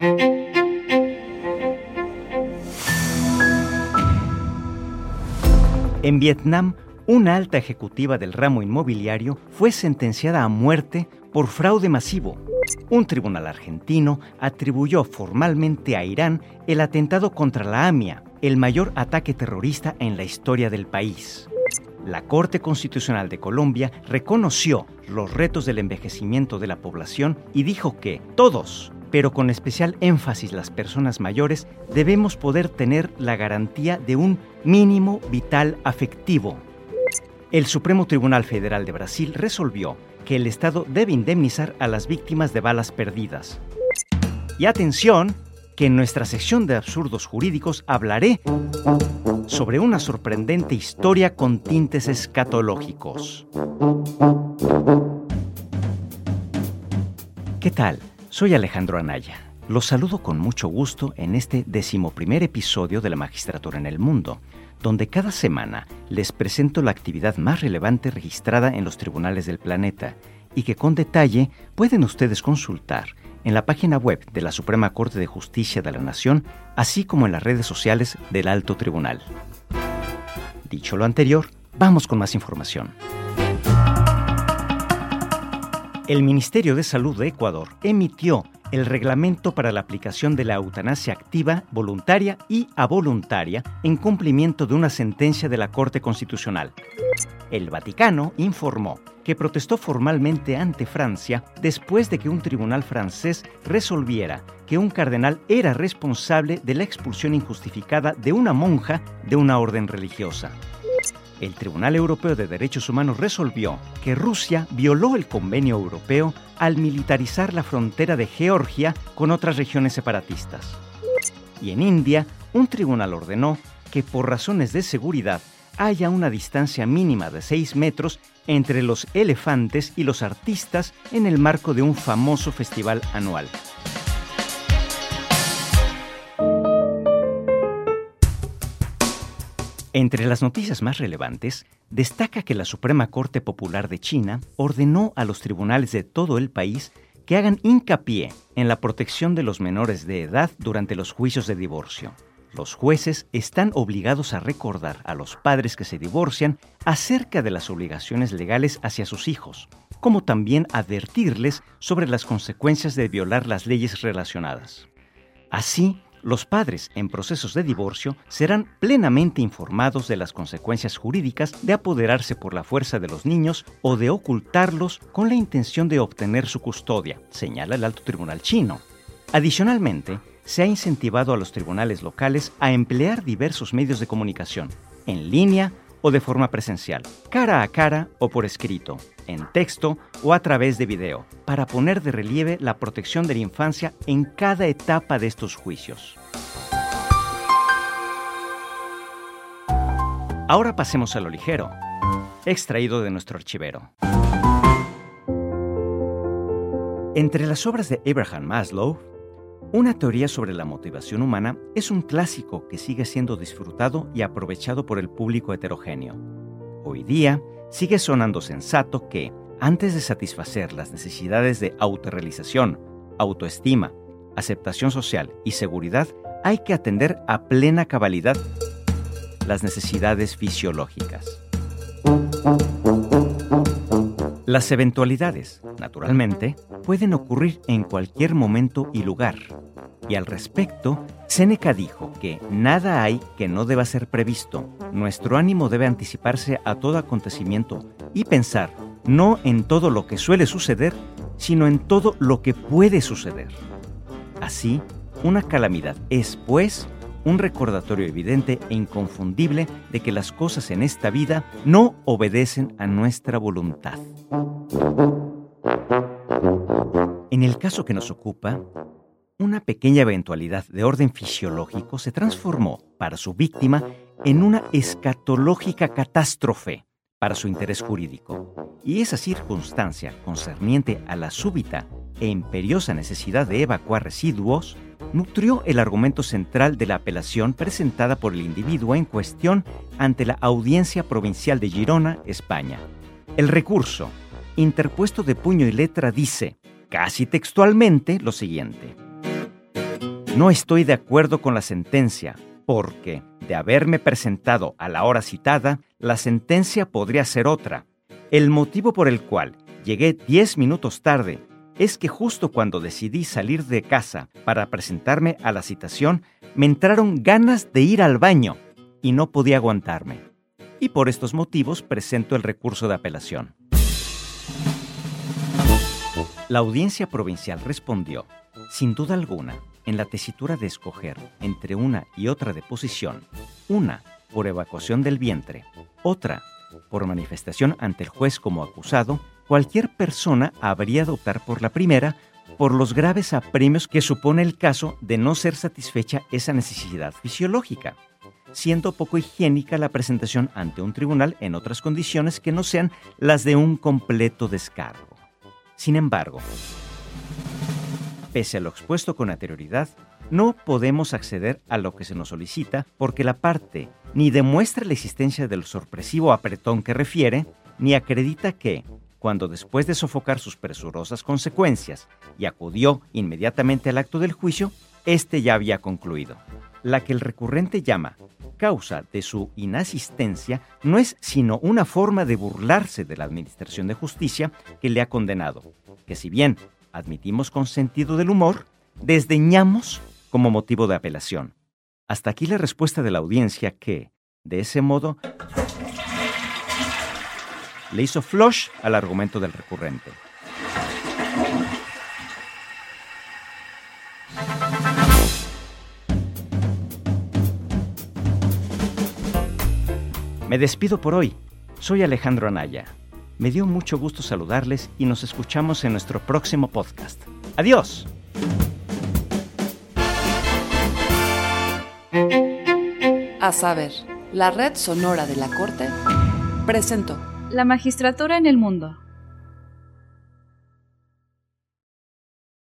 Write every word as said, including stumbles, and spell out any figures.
En Vietnam, una alta ejecutiva del ramo inmobiliario fue sentenciada a muerte por fraude masivo. Un tribunal argentino atribuyó formalmente a Irán el atentado contra la AMIA, el mayor ataque terrorista en la historia del país. La Corte Constitucional de Colombia reconoció los retos del envejecimiento de la población y dijo que todos, pero con especial énfasis las personas mayores, debemos poder tener la garantía de un mínimo vital afectivo. El Supremo Tribunal Federal de Brasil resolvió que el Estado debe indemnizar a las víctimas de balas perdidas. Y atención, que en nuestra sección de absurdos jurídicos hablaré sobre una sorprendente historia con tintes escatológicos. ¿Qué tal? Soy Alejandro Anaya. Los saludo con mucho gusto en este decimoprimer episodio de La Magistratura en el Mundo, donde cada semana les presento la actividad más relevante registrada en los tribunales del planeta y que con detalle pueden ustedes consultar en la página web de la Suprema Corte de Justicia de la Nación, así como en las redes sociales del Alto Tribunal. Dicho lo anterior, vamos con más información. El Ministerio de Salud de Ecuador emitió el reglamento para la aplicación de la eutanasia activa, voluntaria y avoluntaria en cumplimiento de una sentencia de la Corte Constitucional. El Vaticano informó que protestó formalmente ante Francia después de que un tribunal francés resolviera que un cardenal era responsable de la expulsión injustificada de una monja de una orden religiosa. El Tribunal Europeo de Derechos Humanos resolvió que Rusia violó el Convenio Europeo al militarizar la frontera de Georgia con otras regiones separatistas. Y en India, un tribunal ordenó que por razones de seguridad haya una distancia mínima de seis metros entre los elefantes y los artistas en el marco de un famoso festival anual. Entre las noticias más relevantes, destaca que la Suprema Corte Popular de China ordenó a los tribunales de todo el país que hagan hincapié en la protección de los menores de edad durante los juicios de divorcio. Los jueces están obligados a recordar a los padres que se divorcian acerca de las obligaciones legales hacia sus hijos, como también advertirles sobre las consecuencias de violar las leyes relacionadas. Así, los padres en procesos de divorcio serán plenamente informados de las consecuencias jurídicas de apoderarse por la fuerza de los niños o de ocultarlos con la intención de obtener su custodia, señala el Alto Tribunal chino. Adicionalmente, se ha incentivado a los tribunales locales a emplear diversos medios de comunicación, en línea o de forma presencial, cara a cara o por escrito, en texto o a través de video, para poner de relieve la protección de la infancia en cada etapa de estos juicios. Ahora pasemos a lo ligero, extraído de nuestro archivero. Entre las obras de Abraham Maslow, Una teoría sobre la motivación humana es un clásico que sigue siendo disfrutado y aprovechado por el público heterogéneo. Hoy día, sigue sonando sensato que, antes de satisfacer las necesidades de autorrealización, autoestima, aceptación social y seguridad, hay que atender a plena cabalidad las necesidades fisiológicas. Las eventualidades, naturalmente, pueden ocurrir en cualquier momento y lugar. Y al respecto, Séneca dijo que nada hay que no deba ser previsto. Nuestro ánimo debe anticiparse a todo acontecimiento y pensar no en todo lo que suele suceder, sino en todo lo que puede suceder. Así, una calamidad es, pues, un recordatorio evidente e inconfundible de que las cosas en esta vida no obedecen a nuestra voluntad. En el caso que nos ocupa, una pequeña eventualidad de orden fisiológico se transformó para su víctima en una escatológica catástrofe para su interés jurídico. Y esa circunstancia concerniente a la súbita e imperiosa necesidad de evacuar residuos nutrió el argumento central de la apelación presentada por el individuo en cuestión ante la Audiencia Provincial de Girona, España. El recurso, interpuesto de puño y letra, dice, casi textualmente, lo siguiente. No estoy de acuerdo con la sentencia, porque, de haberme presentado a la hora citada, la sentencia podría ser otra. El motivo por el cual llegué diez minutos tarde es que justo cuando decidí salir de casa para presentarme a la citación, me entraron ganas de ir al baño y no podía aguantarme. Y por estos motivos presento el recurso de apelación. La audiencia provincial respondió, sin duda alguna, en la tesitura de escoger entre una y otra deposición, una por evacuación del vientre, otra por manifestación ante el juez como acusado, cualquier persona habría de optar por la primera por los graves apremios que supone el caso de no ser satisfecha esa necesidad fisiológica, siendo poco higiénica la presentación ante un tribunal en otras condiciones que no sean las de un completo descargo. Sin embargo, pese a lo expuesto con anterioridad, no podemos acceder a lo que se nos solicita porque la parte ni demuestra la existencia del sorpresivo apretón que refiere, ni acredita que, cuando después de sofocar sus presurosas consecuencias y acudió inmediatamente al acto del juicio, éste ya había concluido. La que el recurrente llama causa de su inasistencia no es sino una forma de burlarse de la Administración de Justicia que le ha condenado, que si bien admitimos con sentido del humor, desdeñamos como motivo de apelación. Hasta aquí la respuesta de la audiencia que, de ese modo, le hizo flush al argumento del recurrente. Me despido por hoy. Soy Alejandro Anaya. Me dio mucho gusto saludarles y nos escuchamos en nuestro próximo podcast. ¡Adiós! A saber, la Red Sonora de la Corte presentó La Magistratura en el Mundo.